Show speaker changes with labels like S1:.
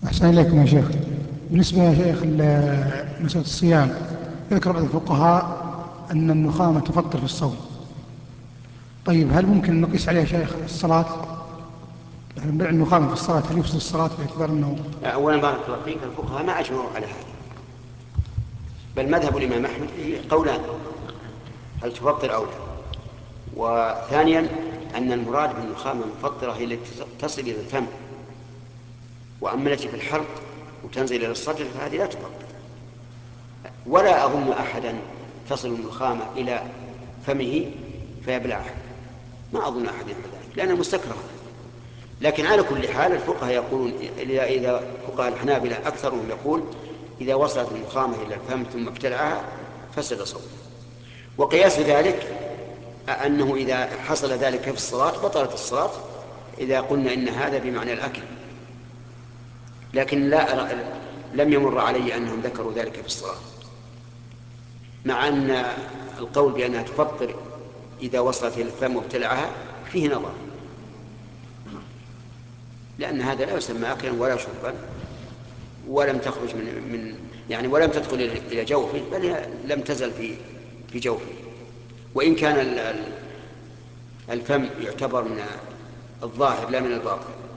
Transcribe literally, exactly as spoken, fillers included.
S1: أحسن إليكم يا شيخ. بالنسبة يا شيخ ل- مسألة الصيام، يذكر بعض الفقهاء أن النخامة تفطر في الصوم. طيب هل ممكن نقيس عليها شيخ الصلاة؟ يعني بيع النخامة في الصلاة هل يفسد الصلاة باعتبار أنه؟
S2: أولا بارك الله فيك، الفقهاء ما أجمعوا على هذا، بل مذهب الإمام أحمد فيه قولان: هل تفطر أو لا. وثانيا أن المراد بالنخامة المفطرة هي التي تصل إلى الفم، وأما التي في الحلق وتنزل إلى الصدر فهذه لا تفطر. ولا أظن أحدا تصل النخامة إلى فمه فيبلعها، ما أظن أحد يفعل ذلك لأنها مستكرهة. لكن على كل حال الفقهاء يقولون إذا إذا فقهاء الحنابلة أكثرهم يقول إذا وصلت النخامة إلى الفم ثم ابتلعها فسد صوته. وقياس ذلك أنه إذا حصل ذلك في الصلاة بطلت الصلاة، إذا قلنا إن هذا بمعنى الأكل. لكن لا أرى، لم يمر علي أنهم ذكروا ذلك في الصلاة، مع أن القول بأنها تفطر إذا وصلت إلى الفم وابتلعها فيه نظر، لأن هذا لا يسمى أكلا ولا شربا، ولم تخرج من من يعني ولم تدخل إلى جوفه، بل هي لم تزل في في جوفه. وإن كان ال- ال- الفم يعتبر من الظاهر لا من الباطن.